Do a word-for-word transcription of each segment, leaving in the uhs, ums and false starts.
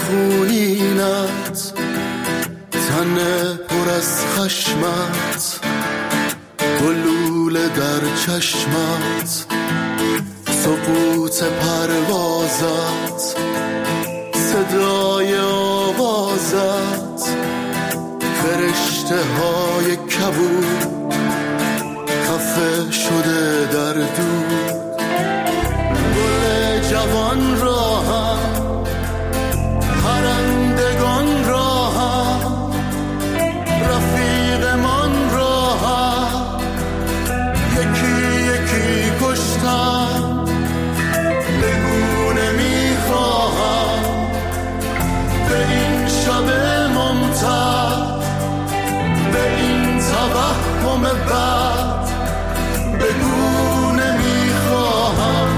خونینت، تن پر از خشمت، گلوله در چشمت، سقوط پروازت، صدای آوازت، فرشته های کبود خفه شده در دود. گل جوان را هم پرندگان را هم رفیقمان را هم یکی یکی کشتم. بگو نمیخواهم به این شب ممتد، به این توهم بد، بگو نمیخواهم.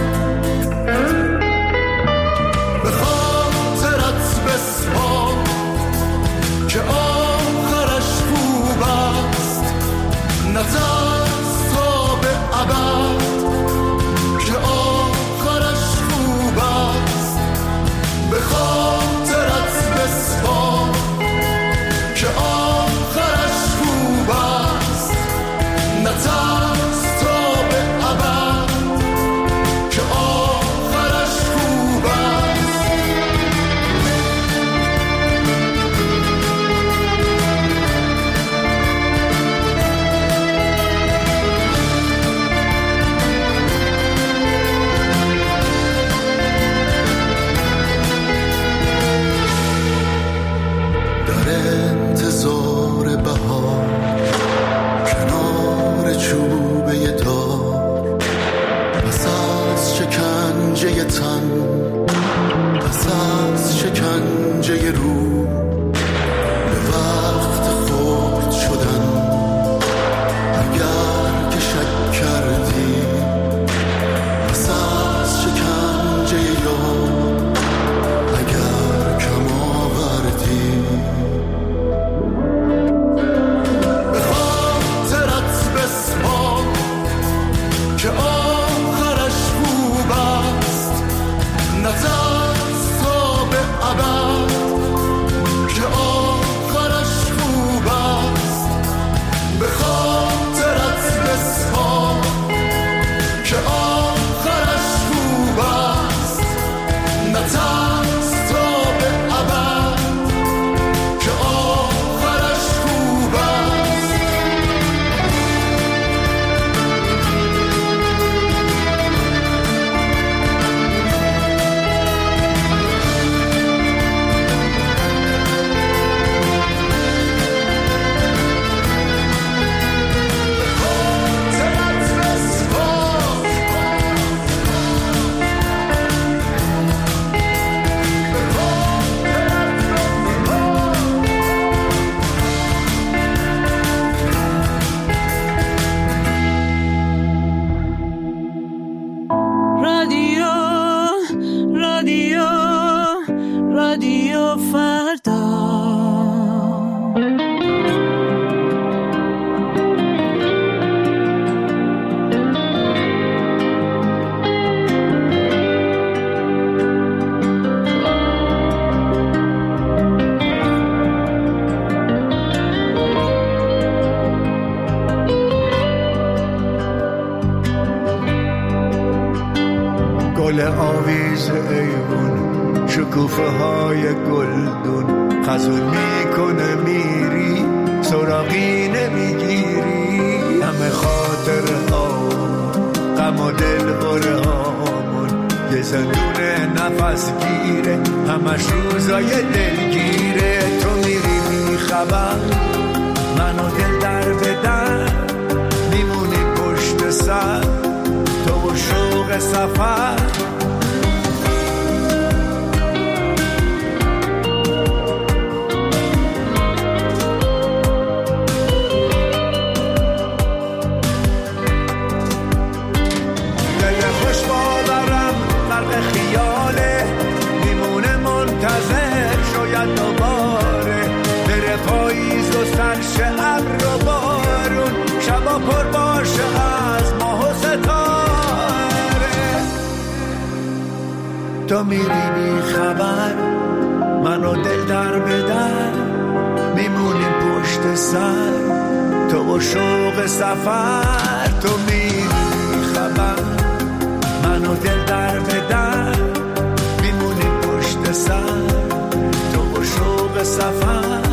به خاطرت بسپار که آخرش خوب است، نترس تا به ابد که آخرش خوب است. به خاطرت بسپار که آخرش خوب است، نترس تا به ابد که آخرش خوب است. در انتظار بهار کنار چوبه دار، پس از شکنجه تن، پس از شکنجه رو، به وقت خورد شدن. اگر که شک کردی پس از شکنجه یار، اگر کم آوردی. به خاطرت بسپار که آخرش خوب است، نترس تا به ابد که آخرش خوب است. به خاطرت بسپار که آخرش خوب است، نترس تا به ابد که آخرش خوب است. رادیو رادیو رادیو فردا. گل آویز ایوون، شکوفه های گلدون، خزون میکنه میری سراغی نمیگیری. همه خاطر ها غم و دل بره هامون، یه زندون نفس گیره، همش روزای دلگیره. تو میری بیخبر، منو دل در بدن، میمونی پشت سر تو و شوق سفر. دل خوش باورم غرق خیاله، میمونه منتظر شاید دوباره بره پاییز و سرش ابر و بارون، شبا پر باشه از ماه و ستاره. تو میری بی خبر، من و دل در به در میمونیم پشت سر، تو و شوق سفر. تو میری خبر، من و دل در به در میمونیم پشت سر، تو و شوق سفر.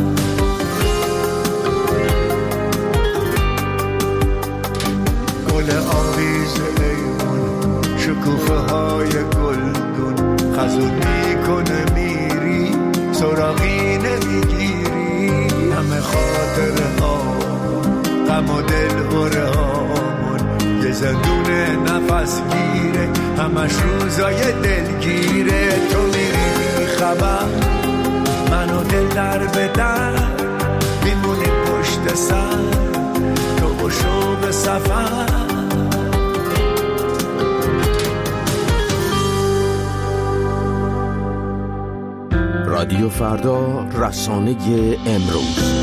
گل آویز ایمون، شکوفه های گلگون، خزون میکنه میری سراغی نمیگیری. همه خاطره ها غم و دل بره هامون، یه زندون نفس گیره همش روزای دلگیره. تو میری خبر، من و دل در به در میمونیم پشت سر، تو و شوق سفر. رادیو فردا، رسانه امروز.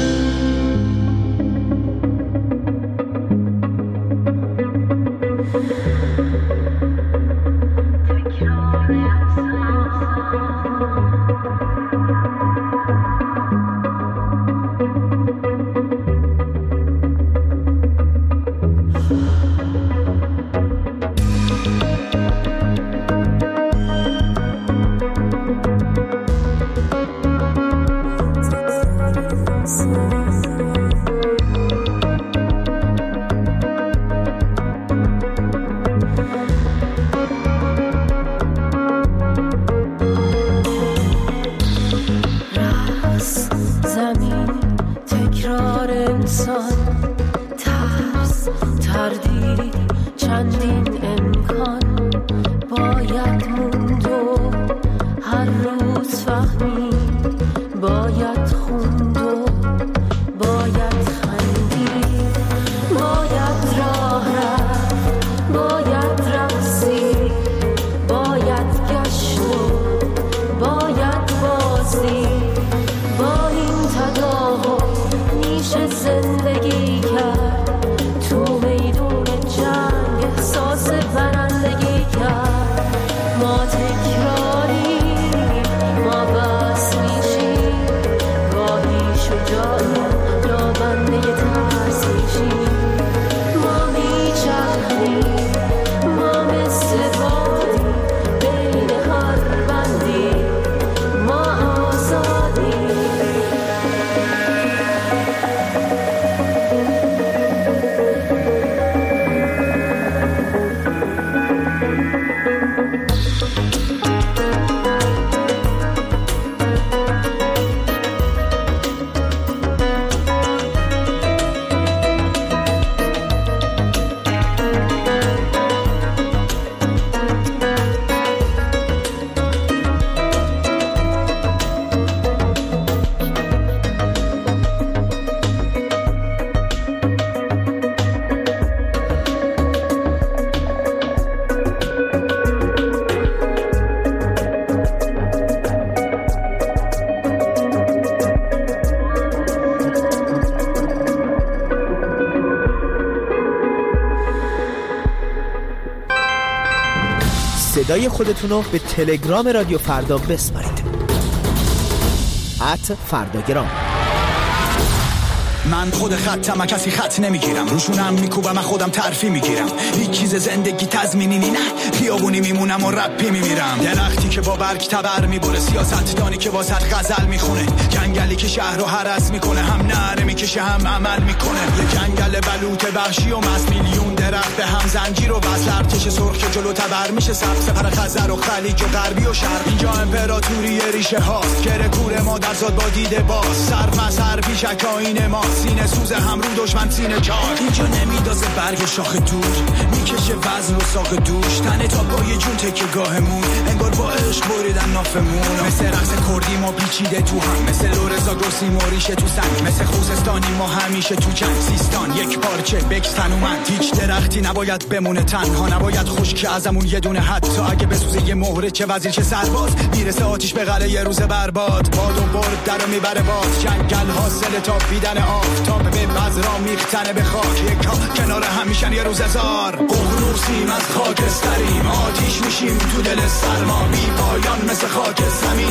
صدای خودتون رو به تلگرام رادیو فردا بسپارید. ات فرداگرام. من خود خطم، کسی خط نمیگیرم، روشونم میکوبم، من خودم ترفی میگیرم. هیچ چیز زندگی تضمینی نه، خیابونی میمونم و رپی میمیرم. درختی که با برگ تبر میبره، سیاستدانی که با صد غزل میخونه، جنگلی که شهر رو هرس میکنه، هم نعره میکشه هم عمل میکنه. یه جنگل بلوط وحشی و مست، میلیون درخت به هم زنجیر و وصل، ارتش سرخ که جلو تبر میشه، سبز سپر خزر و خلیج و غربی و شرق. اینجا امپراتوری ریشه هاست، کرکور ما در زاد با دیده باز، سر مسر پیشک آینه ما، سینه سوز هم رو دشمن سینه چار. اینجا نمیدازه برگ شاخ دور، میکشه وزن و ساق دوش، تنه تا پای جون تکه گاهمون، انگار با عشق بریدن نافمون. مثل رقص کردی ما پیچیده تو هم، مثل لورزا گرسی موریشه تو سنگ، مثل خوزستانی ما همیشه تو جنگ. سیستان یک پارچه بکس تنومند، هیچ درختی نباید بمونه تنها، نباید خشک ازمون یه دونه حتی اگه بسوزه یه مهره، چه وزیر چه سرباز، میرسه آتیش به قلعه یه روز برباد. باد و برد درو میبره باز، جنگل حاصل تا بیدن آفتاب به بذرا میختنه به خاک، یکا کنار همیشن یه روز هزار. ققنوسیم از خاکستریم، آتیش میشیم تو دل سرما، بی پایان مثل خاک زمین، تو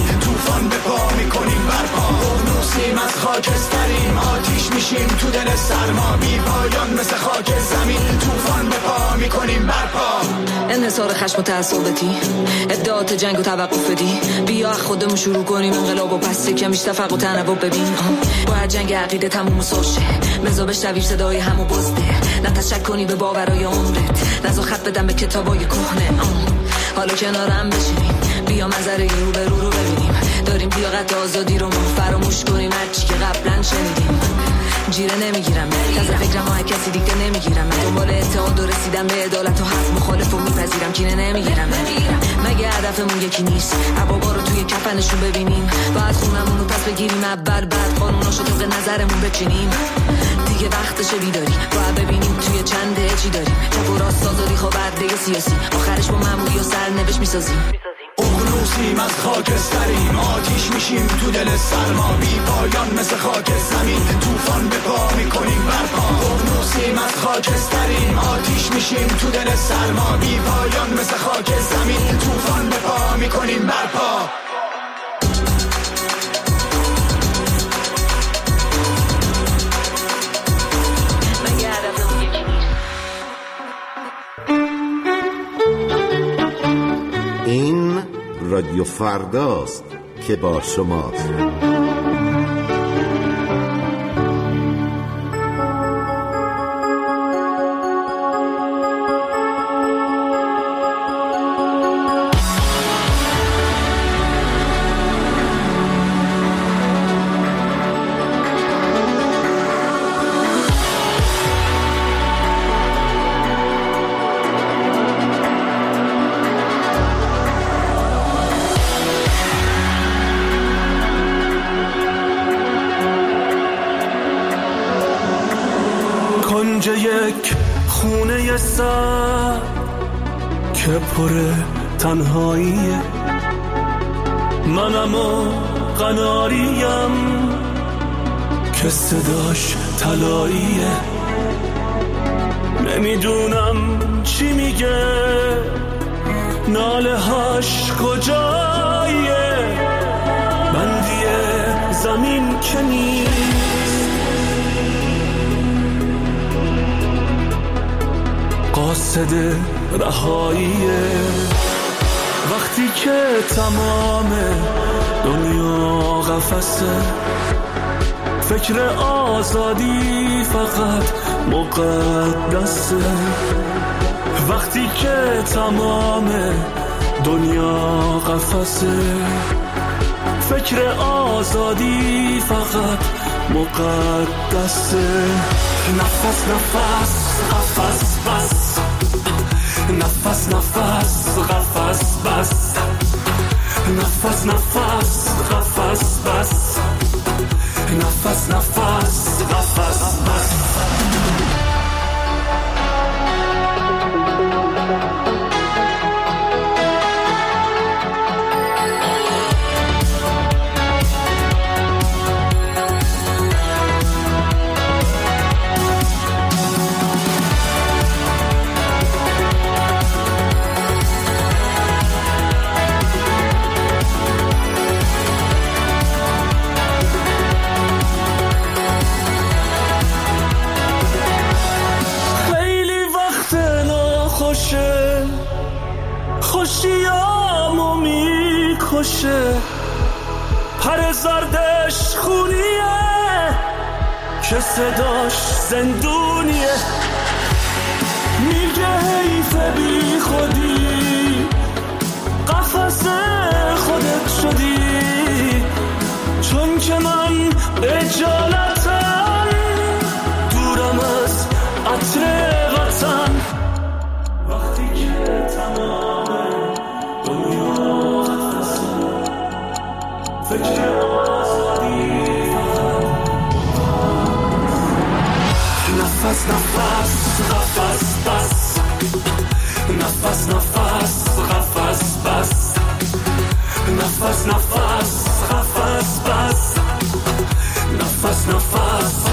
طوفان به پا میکنیم برپا. اقنوسیم از خاکستریم، آتیش میشیم تو دل سرما، بی پایان مثل خاک زمین طوفان به پا میکنیم برپا. انحصار خشم و تعصبتی، ادعات جنگ و توقف بدی، بیا خودمون شروع کنیم انقلاب و پس کمیش تفرق و تنوع ببین. باید جنگ عقیده تموم سوشه، مزا بشنوی صدای همو بزده، نه تشک کنی به باورای عمرت، نزا خط بدم به کتابای کهنه. حالا کنارم بشینیم، بیا منظره رو به رو رو ببینیم، داریم لیاقت آزادی رو فراموش کنیم، هرچی که قبلا شنیدیم. جیره نمیگیرم تازه فکرم ها کسی دیگه نمیگیرم، من دنبال اتحاد و رسیدم به عدالت و حق مخالف و میپذیرم، کینه نمیگیرم نمیگیرم. مگه هدفمون یکی نیست عبابا رو توی کفنشون ببینیم، بعد خونمون رو پس بگیریم اول، بعد قانوناشو طبق نظرمون بچینیم. دیگه وقتشه بیداری، باید ببینیم توی چنده چی داریم، چپ و راست آزادی خوابرده سیاسی، آخرش با معمولی و سرنوشت میسازیم. اقنوسیم از خاکستریم، آتیش میشیم تو دل سرما، بی پایان مثل خاک زمین طوفان به پا میکنیم برپا. اقنوسیم از خاکستریم، آتیش میشیم تو دل سرما، بی پایان مثل خاک زمین طوفان به پا میکنیم برپا. این رادیو فرداست که با شماست. یک خونه سر که پر تنهاییه، منم و قناریم که صداش طلاییه، نمیدونم چی میگه، ناله هاش کجاییه، بندی زمین که نیست، قاصد رهاییه. وقتی که تمام دنیا قفسه، فکر آزادی فقط مقدسه. وقتی که تمام دنیا قفسه، فکر آزادی فقط مقدسه. نفس نفس قفس بس، نفس نفس قفس بس، نفس نفس قفس بس، نفس نفس قفس بس. خوشیامو میکشه، پر زردش خونیه که صداش زندونیه، میگه حیف بی خودی قفس خودت شدی، چون که من اجالتم دورم از عطر وطن. وقتی که تمام دنیا قفسه، فکر آزادی نفس نفس قفس بس، نفس نفس قفس بس، نفس نفس قفس بس، نفس نفس.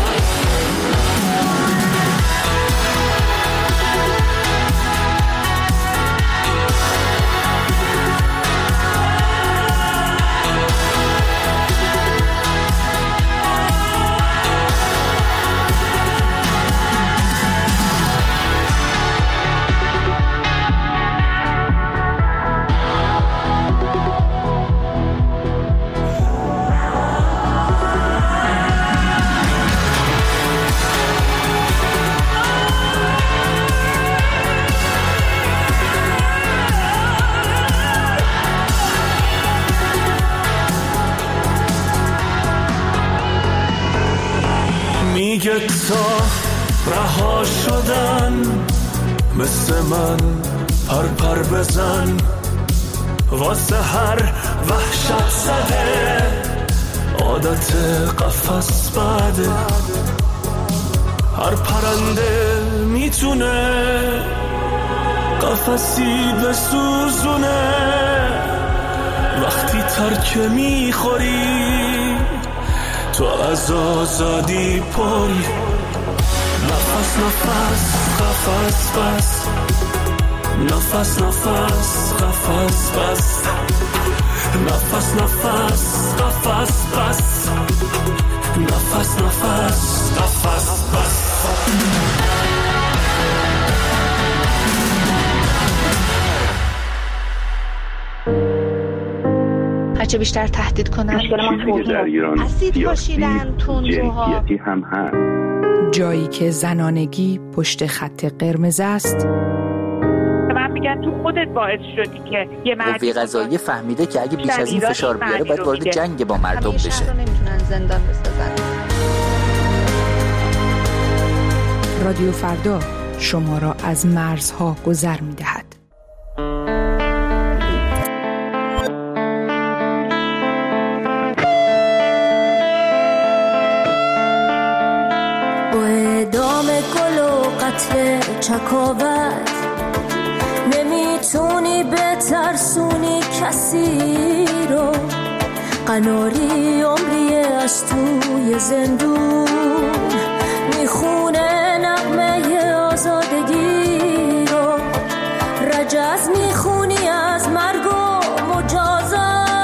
دیگه تا رها شدن مثل من پر پر بزن واسه هر وحشت زده عادت قفس بده هر پرنده میتونه قفسی بسوزونه وقتی ترک میخوری تو از آزادی پری نفس نفس قفس بس نفس نفس قفس بس نفس نفس قفس بس نفس نفس قفس بس هرچه بیشتر تهدید کنن چیزی در ایران اسید پاشیدن تندروها جنسیتی هم هست. جایی که زنانگی پشت خط قرمز است من میگم تو خودت باعث شدی که یه مردی قوه قضاییه فهمیده که اگه بیش از این فشار بیاره باید وارد جنگ با مردم بشه. همیشه نمیتونن زندان بسازن. رادیو فردا شما را از مرزها گذر میدهد. با اعدام گل و قتل چکاوت نمیتونی بترسونی کسی رو قناری عمری از توی زندون میخونه نغمه آزادگی رو رجز میخونی از مرگ و مجازات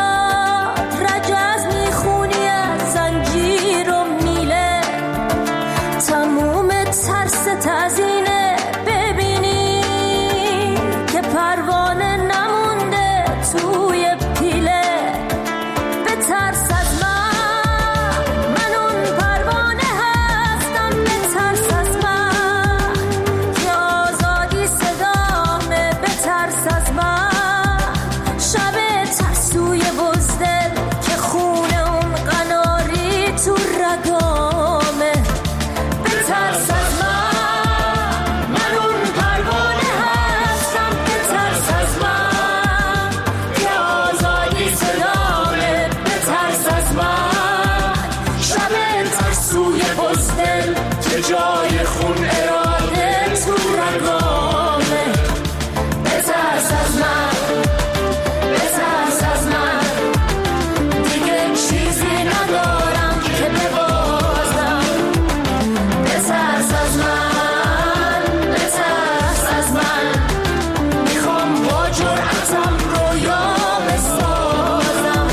رجز میخونی از زنجیر و میله تموم ترس تزینه ببینی که پروانه نمونده توی پیله به ترس از من من اون پروانه هستم به ترس از من که آزادی صدامه به ترس از من شب ترسوی بزدل که خونه اون قناری تو رگامه به ترس از من من اون پروانه هستم به ترس از من که آزادی صدامه به ترس از من شب ترسوی بزدل که جای خون اراده تو رگامه به ترس از من به ترس از من دیگه چیزی ندارم که ببازم به ترس از من به ترس از من میخوام با جرأتم رویا بسازم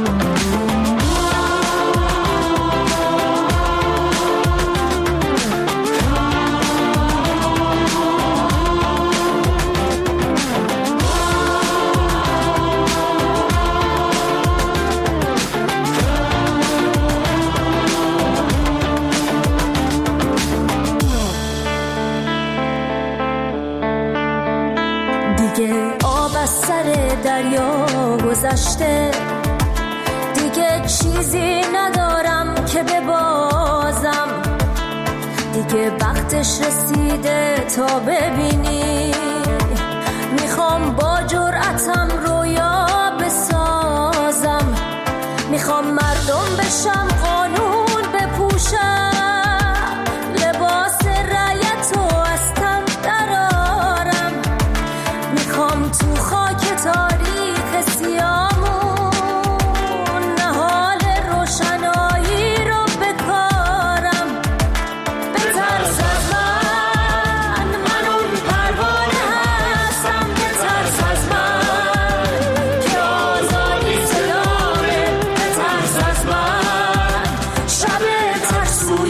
دیگه آب از سر دریا گذشته دیگه چیزی ندارم که ببازم دیگه وقتش رسیده تا ببینی میخوام با جرأتم رویا بسازم میخوام مردم بشم قانون بپوشم لباس رعیت و از تن درارم میخوام تو خاک تاریخ سیامون نهال روشنایی رو بکارم به ترس از من من اون پروانه هستم به ترس از من که آزادی صدامه به ترس از من شب ترسوی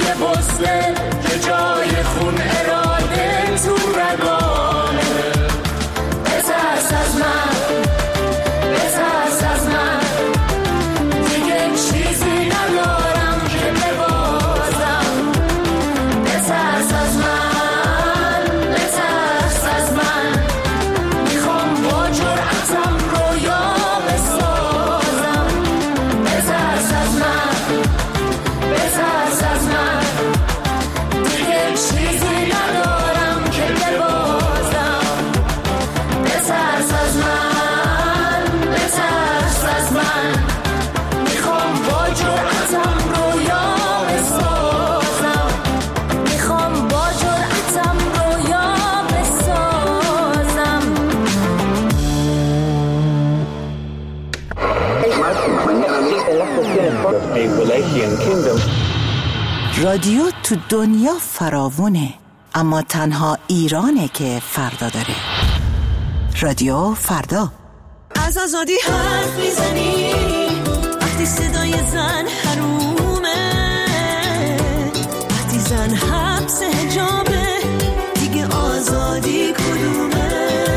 رادیو تو دنیا فراوونه، اما تنها ایرانه که فردا داره. رادیو فردا. از آزادی حرف میزنی وقتی صدای زن حرومه، وقتی زن حبس حجابه دیگه آزادی کدومه؟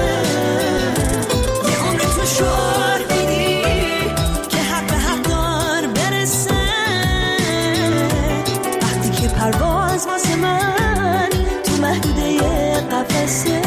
یه عمر تو شعار میدی که حق به حق دار برسه، وقتی که پرواز واسه من تو محدوده قفسه.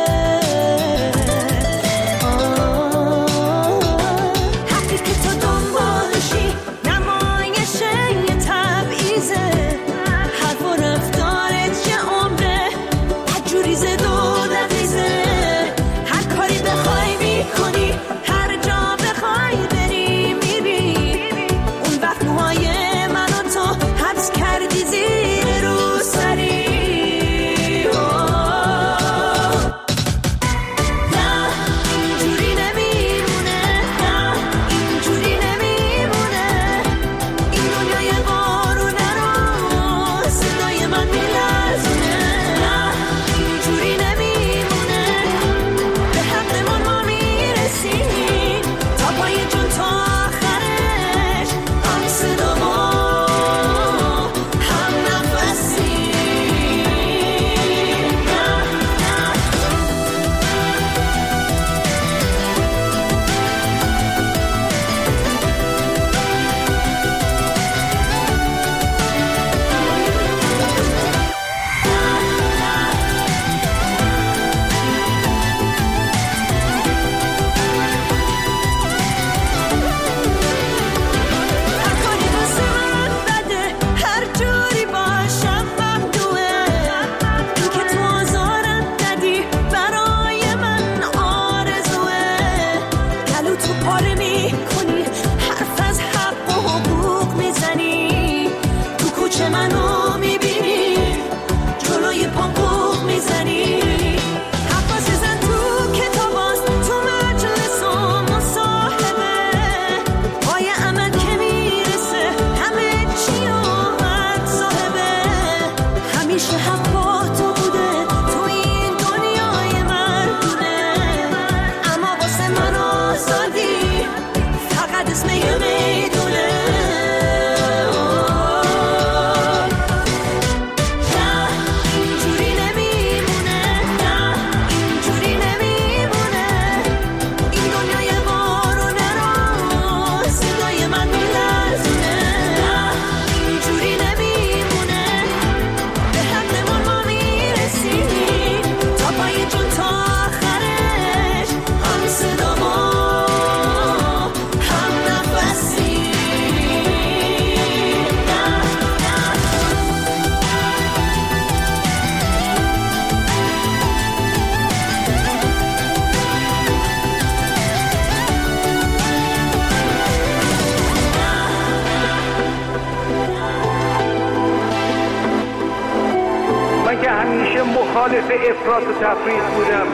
مخالف افراط و تفریط بودم.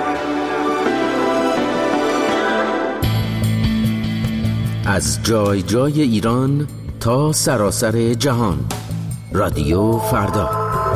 از جای جای ایران تا سراسر جهان، رادیو فردا.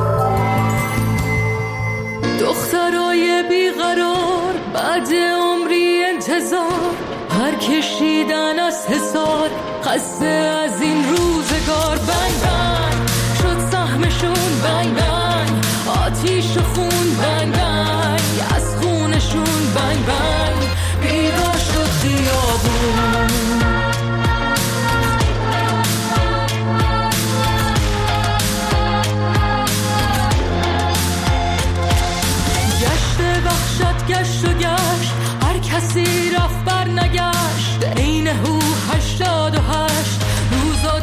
دخترای بیقرار بعد عمری انتظار، هر کشیدن از حصار قصه از این روزگار. بنگ بنگ شد سهمشون، بنگ بنگ آتیش و خون، بنگ بنگ از خونشون، بنگ بنگ بیدار شد خیابون. گشت وحشت گشت و گشت، هر کسی رفت بر نگشت. عین هو هشتاد و هشت روزا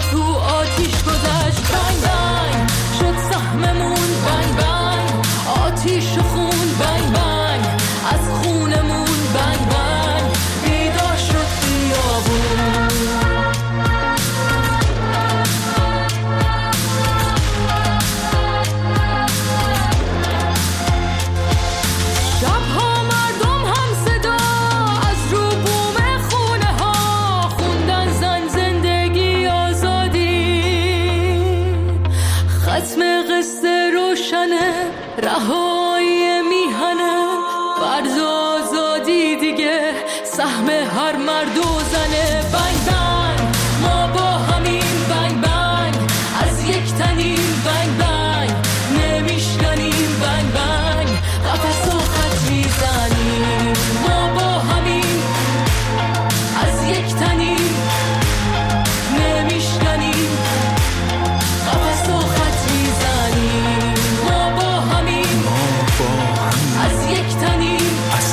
رهایی میهنه، فرض آزادی دیگه سهم هر مرد و زنه. بنگ بنگ ما با همین، بنگ بنگ از یک تنیم، بنگ بنگ نمیشکنیم، بنگ بنگ قفس و خط میزنیم. ما با همین از یک تنیم، نمیشکنیم، قفس و خط میزنیم. ما با همین از یک تنیم،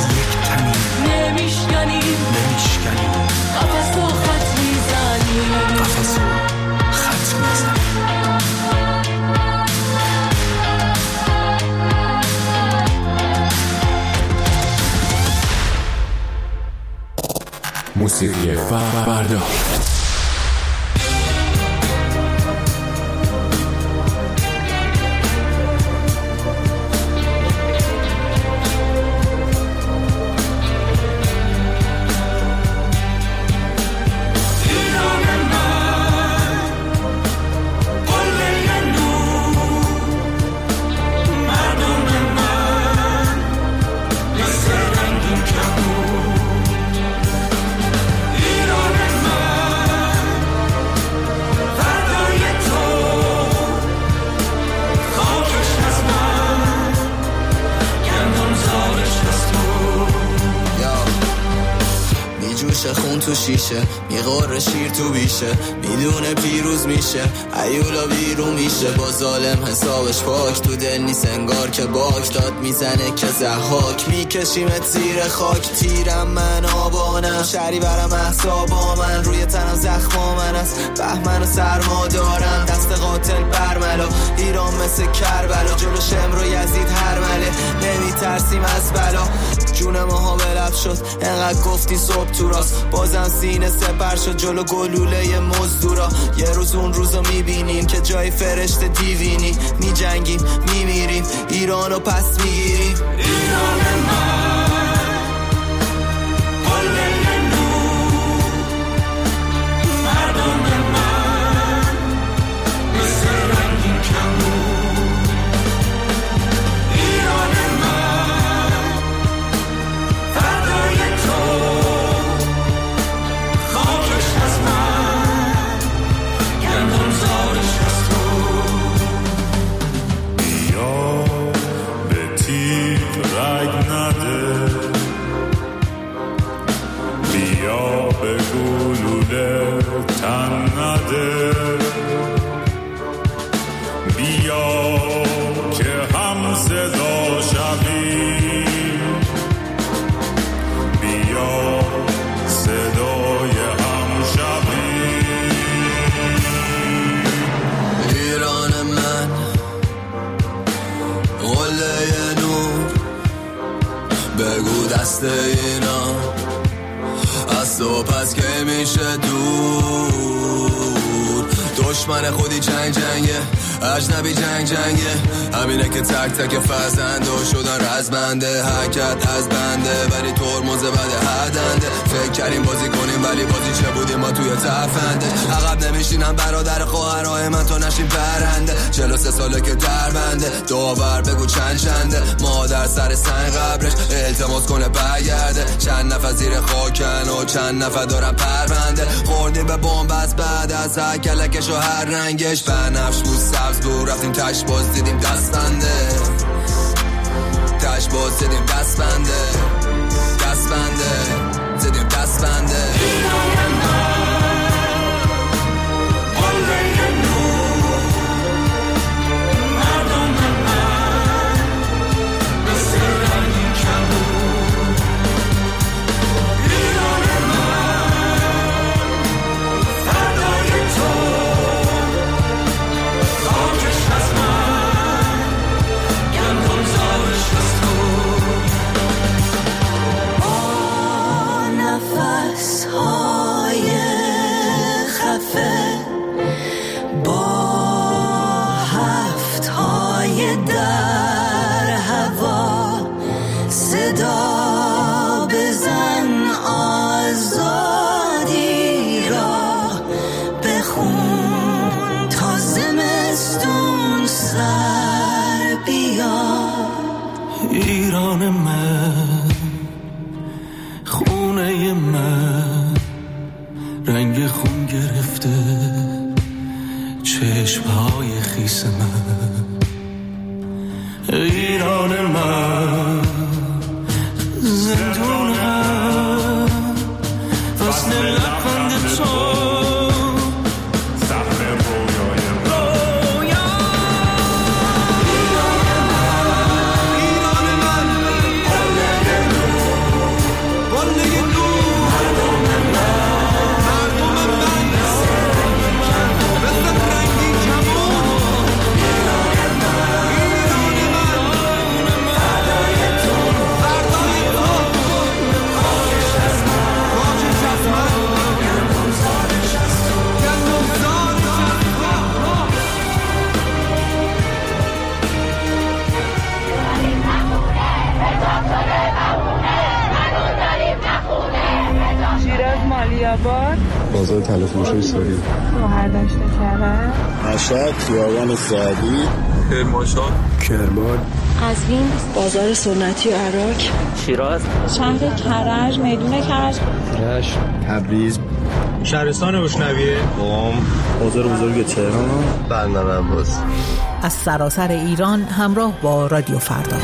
نمیشکنیم، قفس و خط میزنیم. قفس و خط میزنیم. موسیقی فردا. خون تو شیشه، میغوره شیر تو بیشه، میدونه پیروز میشه، ایولا بیرون میشه، با ظالم حسابش پاک، تو دل نیست انگار که باک داد میزنه که زحاک، میکشیمت زیر خاک، تیرم من آبانم، شری برم احسابا من، روی تنم زخما من است، بهمن و سرما دارم، دست قاتل برملا، ایران مثل کربلا، جلو شمر و یزید هرمله، نمیترسیم از بلا، جون ماها بلب شد، انقدر گفتی صبح تو راست، بازم سینه سپر شد جلو گلوله مزدورا، یه روز اون روزو میبینیم که جای فرشته دیوینی، میجنگیم میمیریم، ایرانو پس میگیریم. ایران من قله نور، مردم من مثل رنگین کمون، ایران من فردای تو، خاکش از من، گندم زارش از تو. بیا به تیغ رگ نده، بیا به گلوله تن نده، بیا که هم صدا شویم، بیا صدای هم شویم. ایران من قله نور، بگو دست اینا از تو پس که میشه دور، دشمن خودی جنگ جنگه، اجنبی جنگ جنگه، همینه که تک تک فرزنده شدن رزمنده، حرکت از بنده ولی ترمز بده هدنده، فکر کردیم بازی کنیم ولی بازی چه بودیم ما توی تفنده، عقب نمیشینم برادر خواهرای من تا نشیم پرنده، چهل و سه ساله که در بنده، داور بگو چند چنده، مادر سر سنگ قبرش التماس کنه برگرده، چند نفر زیر خاکن و چند نفر دارن پرونده، خوردیم به بمب از بعد از هر کلکش و هر رنگش، بنفش بود سبز بود، رفتیم تش باز دیدیم دست بنده، تش باز دیدیم دست بنده، دست بنده زدیم دست بنده. چشمهای خیس من، ایران من، زندون من، وصل لبخند تو بازار طلا فروشی سوری، مهردشت کرد، مشهد، خیابان سعدی، کرمانشاه، کرمان، قزوین، بازار سنتی و عراق، شیراز، شهر کرج، میدون کرج، رشت، تبریز، شهرستان روشنویه، قم، بازار بزرگ تهران، بندر عباس. از سراسر ایران همراه با رادیو فردا.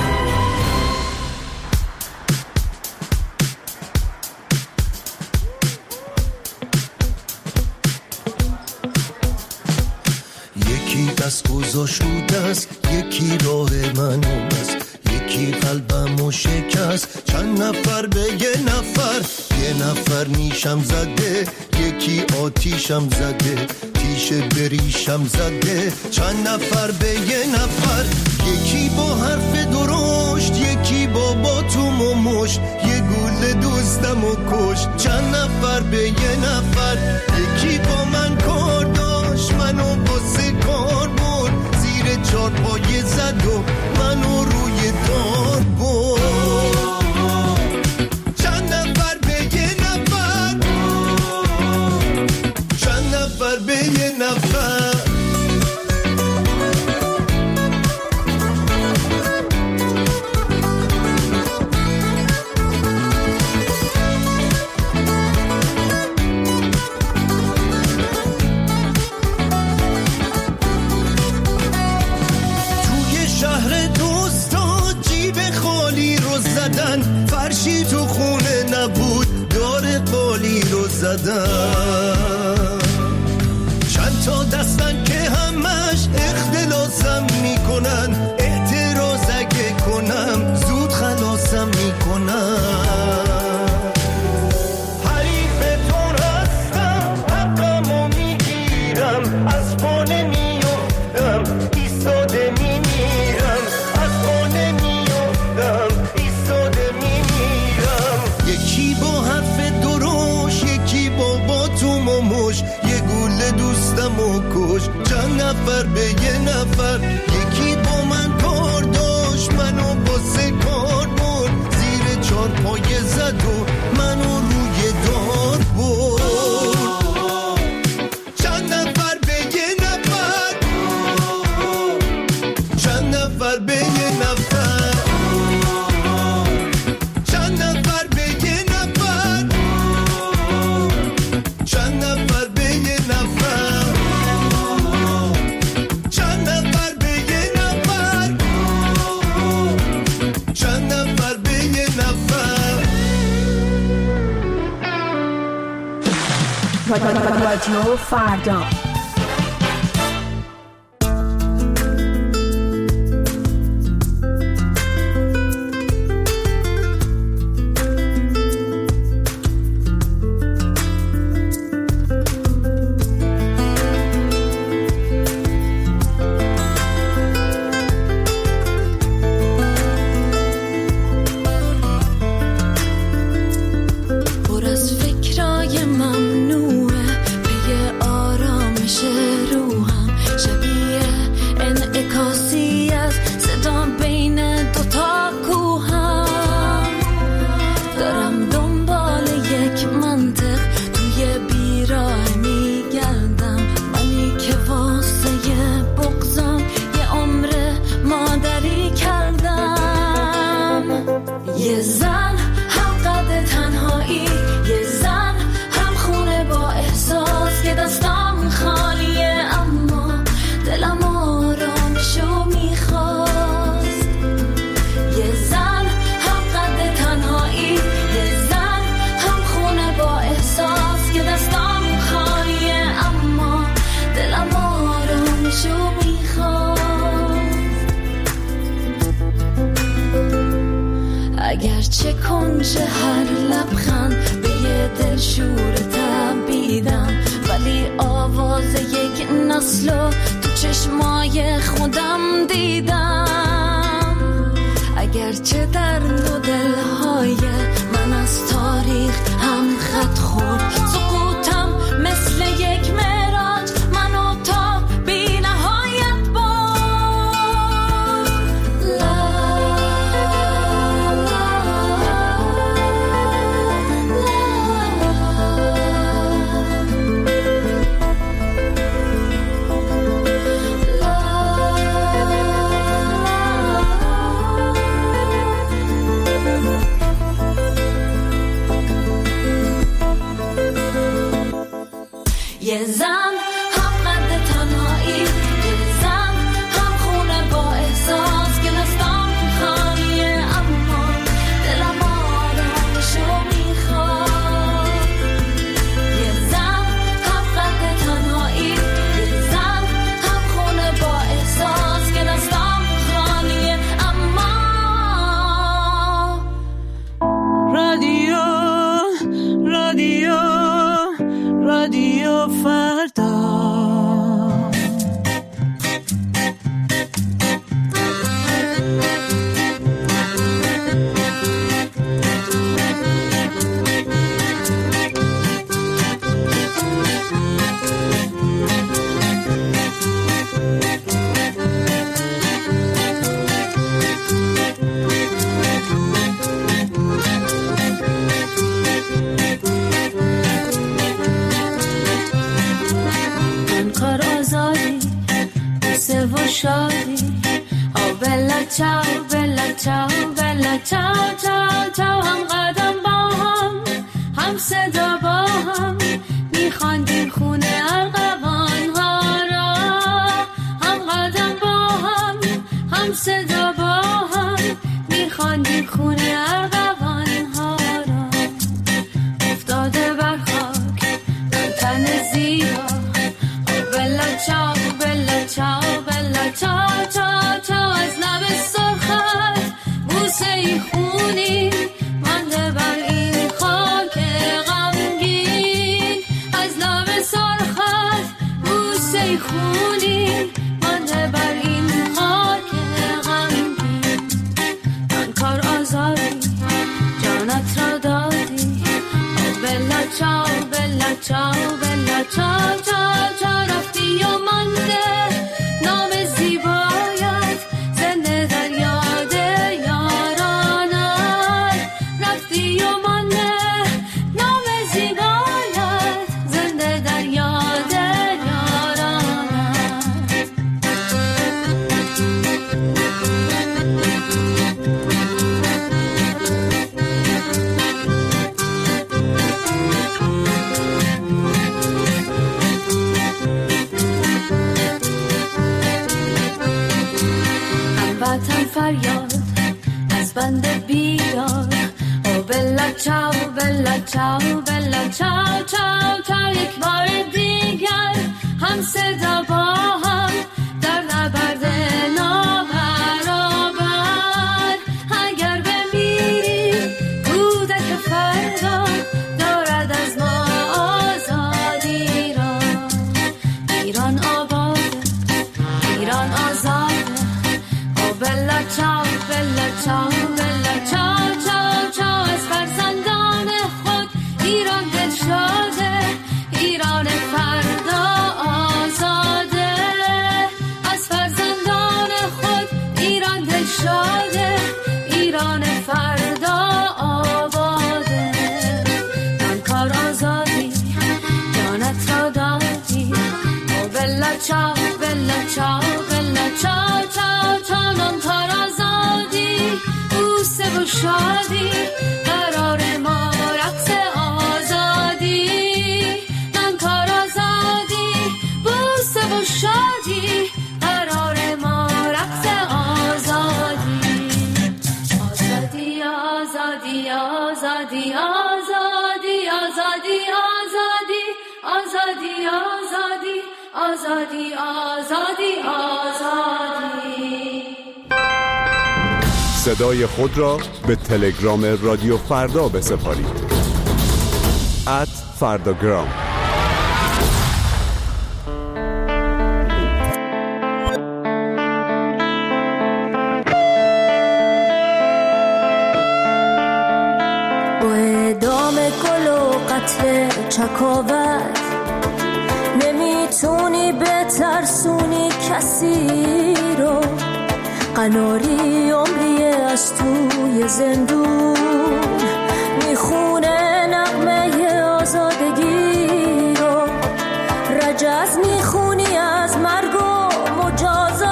دست گذاشت رو دست، یکی راه من است، یکی قلبمو شکست. چند نفر به یه نفر، یه نفر نیشم زده، یکی آتیشم زده، تیشه بریشم زده. چند نفر به یه نفر، یکی با حرف درشت، یکی با باتوم و مشت، یه گل دوستمو کشت. چند نفر به یه نفر، یکی با من کار داشت، منو باسه کار برد، زیر چار پایه زد و منو روی دار برد. چند نفر به یه نفر، چند نفر به یه نفر. فرشی تو خونه نبود، دار قالی رو زدن. چند تا دستن که همش اختلاسم میکنن، اعتراض اگه کنم زود خلاصم میکنن. حریفتون هستم، حقمو میگیرم، از پانه میافتم، ایستاده میمیرم، از پانه میافتم، ایستاده میمیرم. یکی با حرف دروش، یکی با باتوم و مش، یه گوله دوستم و کش. چند نفر به یه نفر، یکی با من کار داشت، منو باسه کار برد، زیر چار پایه زد و منو روی دار برد. چند نفر به یه نفر، چند نفر به یه نفر، چند نفر به یه نفر، چند نفر به یه نفر، چند نفر به یه نفر، چند نفر به یه نفر. رادیو فردا. پر از فکرای ممنوعه، پی آرام نقش هر لبخند به یه دل شورتم بیدم، ولی آواز یک نسلو تو چشمای خودم دیدم. اگرچه در نو دلهای من از تاریخ هم خط خورد، سقوطم مثل یک معراج منو تا بی نهایت برد. لا یه زن هم قد تنهایی، یه زن هم خونه با احساس که دستم خالیه، اما دلم آرامشو میخواد. یه زن هم قد تنهایی، یه زن هم خونه با احساس که دستم خالیه، اما رادیو رادیو رادیو فردا. شادی او بلا چاو بلا چاو بلا چاو چاو چاو، هم قدم با هم هم صدا با هم میخواندیم خونه ارغوان ها را، هم قدم با هم هم صدا با هم میخواندیم خونه ارغوان ها را. افتاده بر خاک تن زیبا او بلا چاو بلا چاو چاو چاو چاو، از لب سرخت بوسه ای خونی مانده بر این خاک غمگین، از لب سرخت بوسه ای خونی مانده بر این خاک غمگین. من کار آزادی جانت را دادی، او بلا چاو بلا چاو بلا چاو چاو چاو، رفتی و مانده نام زیبایت زنده در یاد یارانت، رفتی و مانده نام زیبایت زنده در یاد یارانت. وطن فریاد از بند بیدار، او بلا چاو بلا چاو بلا چاو چاو چاو، یک بار دیگر هم صدا با هم در نبرد نابرابر. اگر بمیری کودک فردا دارد از ما آزادی را. ایران آباد، ایران آزاد، بلا چاو بلا چاو بلا چاو چاو چاو، از فرزندان خود ایران دل شاده، ایران فردا آزاده. از فرزندان خود ایران دل شاده، ایران فردا آباده. من کار آزادی جانت را دادی، او بلا چاو بلا چاو بلا چاو چاو چاو، من کار آزادی بوسه و شادی قرار ما رقص آزادی. من کار آزادی بوسه و شادی قرار ما رقص آزادی. آزادی آزادی آزادی آزادی آزادی آزادی آزادی آزادی آزادی آزادی آزادی. صدای خود را به تلگرام رادیو فردا بسپارید. ات فرداگرام. با اعدام گل و قتل چکاور نمیتونی بترسونی کسی رو، قناری عمری از توی زندون میخونه نغمه آزادگی رو، رجز میخونی از مرگ و مجازات،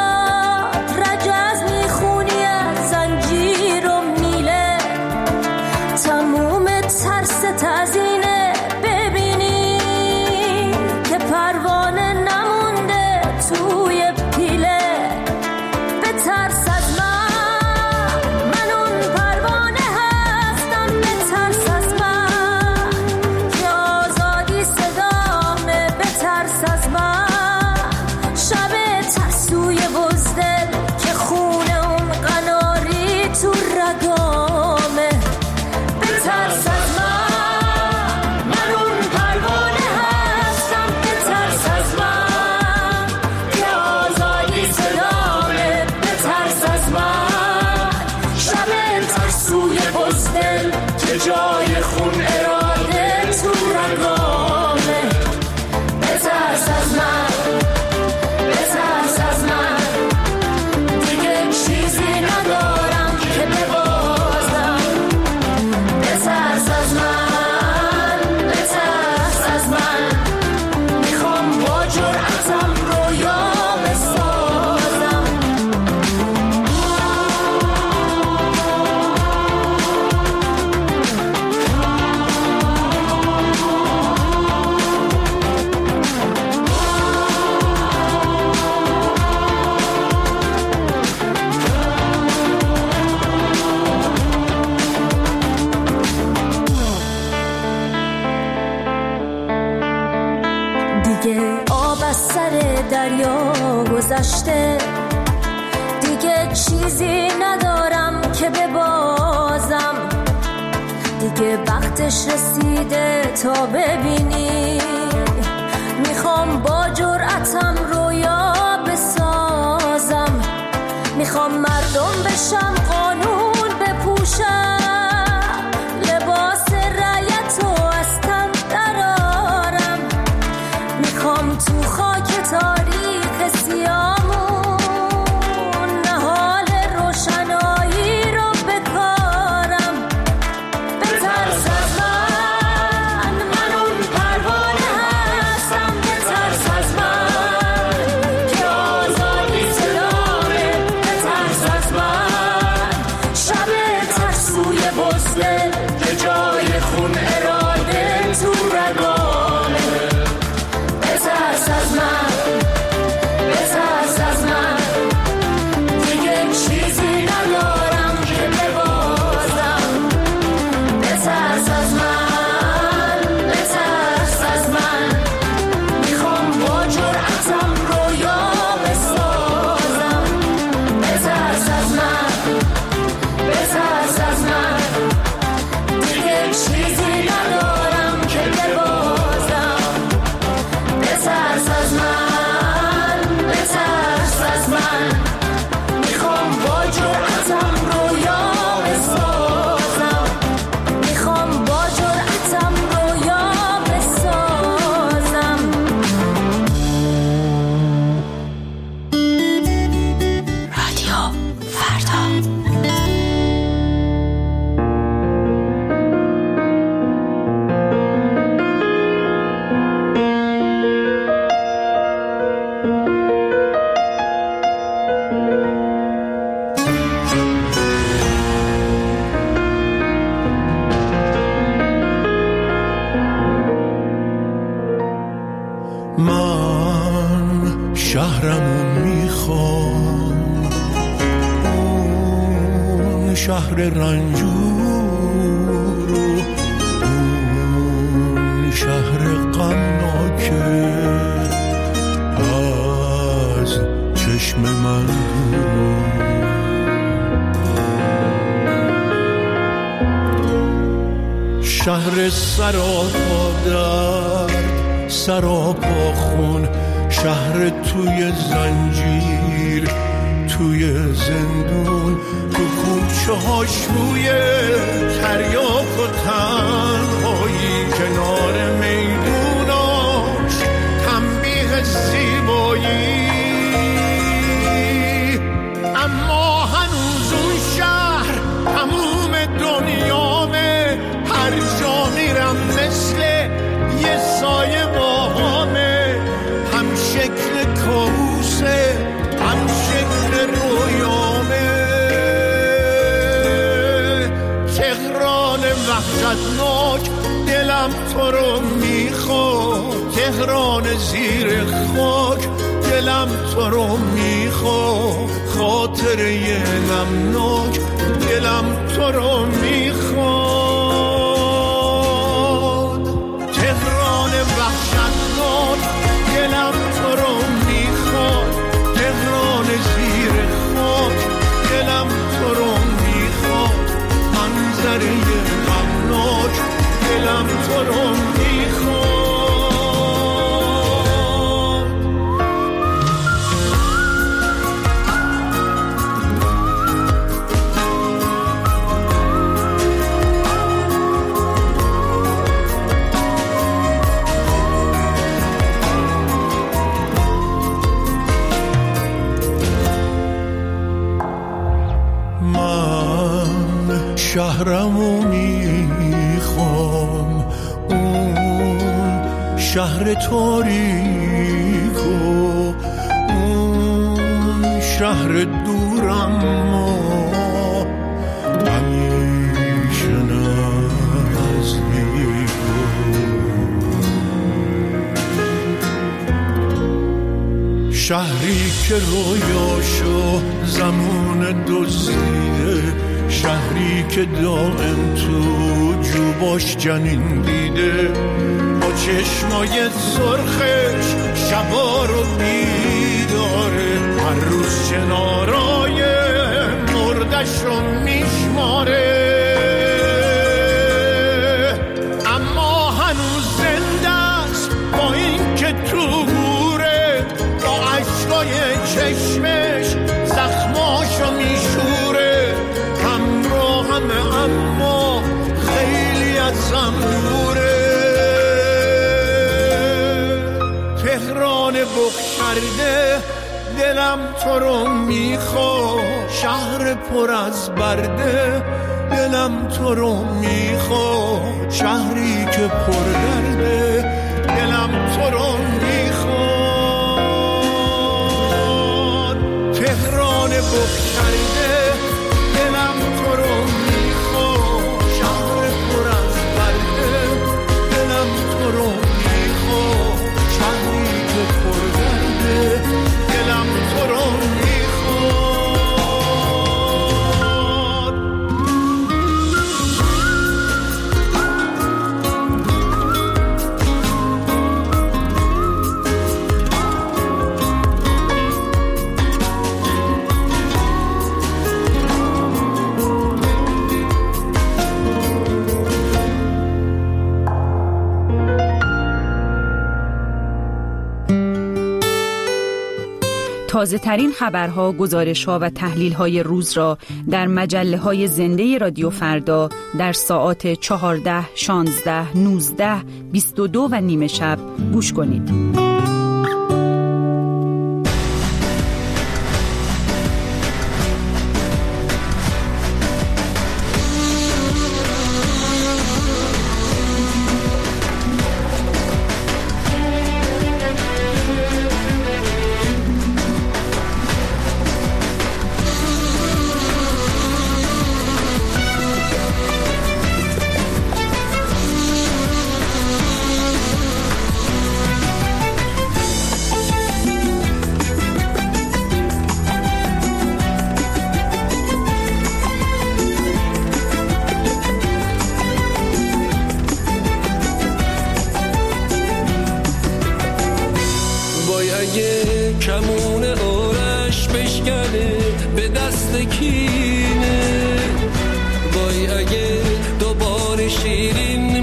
رجز میخونی از زنجیر و میله، تموم ترس تزینه ببینی که پروانه نمونده توی پیله. بترس از من، من اون پروانه هستم، بترس از من که آزادی صدامه، بترس از من شب ترسوی بزدل که خونه اون قناری تو رگامه. بترس از من، من اون پروانه هستم، بترس از من که آزادی صدامه، بترس از من شب ترسوی بزدل که جای خون اراده تو رگامه. بترس از من، بترس از من، دیگه چیزی ندارم که ببازم. بترس از من، بترس از من، میخوام با جرأتم رویا بسازم. دیگه آب از سر دریا گذشته، دیگه چیزی ندارم که ببازم، دیگه وقتش رسیده تا ببینی، میخوام با جرأتم رویا بسازم، میخوام مردم بشم، قانون بپوشم، لباس رعیت و از تن درارم، میخوام تو خاک تاریخ سیامون نهال روشنایی رو بکارم. بترس از من، من اون پروانه هستم، بترس از من که آزادی صدامه، بترس از من شب ترسوی بزدل که جای خون اراده تو رگامه. بترس از من، بترس از من، دیگه چیزی ندارم که ببازم. بترس از من، بترس از من، میخوام با جرأتم رویا بسازم. بترس از من، بترس از من، دیگه چیزی ندارم که ببازم. بترس از من، بترس از من، میخوام با جرأتم رویا بسازم، میخوام با جرأتم رویا بسازم. رادیو فردا. من شهرمون میخوام، اون شهر رنجور و اون شهر غمناکه از چشم من دور. شهر سراپا درد، سراپا خون، شهر توی زنجیر، توی زندون، تو کوچه هاش روی تریاک و تنهایی، کنار میدوناش تنبیه زیبایی. اما هنوز اون شهر تموم دنیامه، هر جا میرم مثل یه سایه باهامه، هم شکل کابوسه هم شکل رویامه. تهران وحشتناک دلم تو رو میخواد، تهران زیر خاک دلم تو رو میخواد، خاطره غمناک دلم تو رو میخواد. تهران وحشتناک دلم تو رو میخواد، تهران زیر خاک دلم تو رو میخواد، منظره غمناک دلم تو رو میخواد. شهرمو میخوام، اون شهر تاریکو، اون شهر دورم ما همیشه نزدیکو. شهری که رویاشو زمان دزدیده، شهری که دائم تو جوباش جنین دیده، با چشمای سرخش شبا رو بیداره، هر روز چنارای مردش رو میشماره. اما هنوز زنده است با این که تو گوره، با عشقای چشمش زخماشو میشوره. اما خیلی ازم دوره. تهران بغ کرده دلم تو رو میخواد، شهر پر از برده دلم تو رو میخواد، شهری که پر درده دلم تو رو میخواد. تهران بغ کرده دلم تو رو میخواد، شهر پر از برده دلم تو رو میخواد، شهری که پر درده دلم تو رو میخواد. تازه ترین خبرها، گزارش‌ها و تحلیل‌های روز را در مجله‌های زنده رادیو فردا در ساعات چهارده، شانزده، نوزده، بیست و دو و نیمه شب گوش کنید. کمون آرش بشکنه به دست کینه، وای اگه دوباره شیرین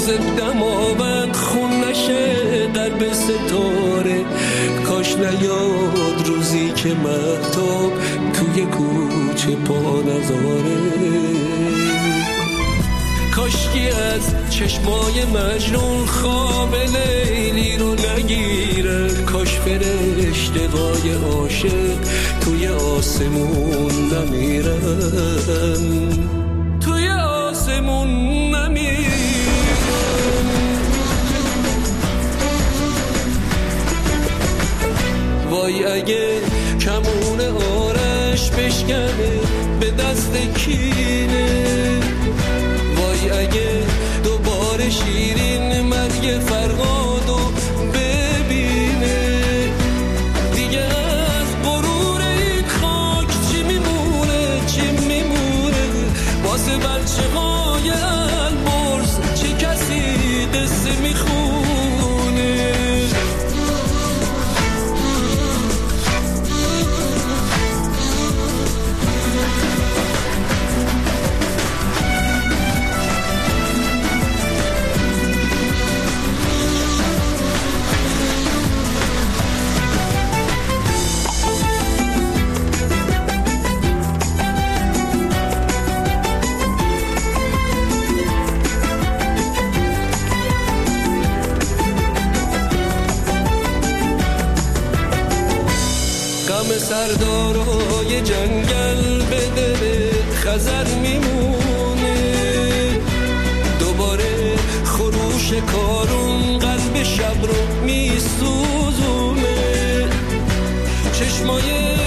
روز دماوند خون نشه قلب ستاره، کاش نیاد روزی که مهتاب توی کوچه پا نذاره، کاشکی از چشمای مجنون خواب لیلی رو نگیره، کاش فرشته‌های عاشق توی آسمون نمیرن، توی آسمون نمیرن. وای اگه کمون آرش بشکنه به دست کینه، وای اگه دوباره شیرین مرگ فرهادو ببینه، دیگه از غرور این خاک چی میمونه چی میمونه، واسه بچه های البرز چه کسی قصه میخونه. سردارای جنگل به دل خزر میمونه، دوباره خروش کارون قلب شب رو میسوزونه، چشمای